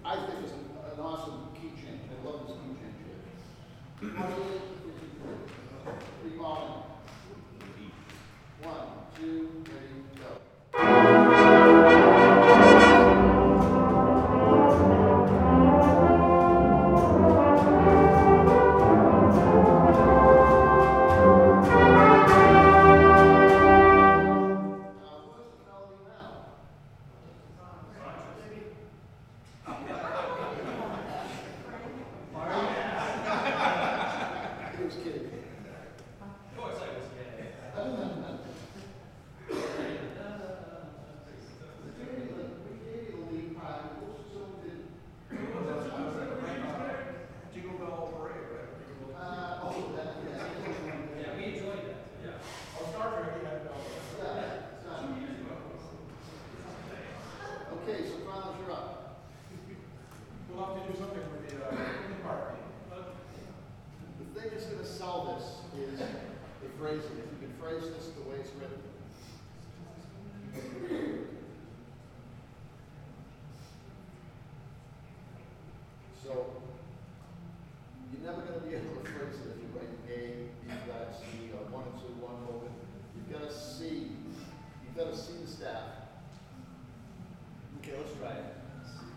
I think is an awesome key change. I love this key change here. 28, 53. Three all in. 1, 2, 3, go. Okay, so Carlos, you're up. We'll have to do something with the park. The thing that's going to sell this is the phrasing. If you can phrase this the way it's written. So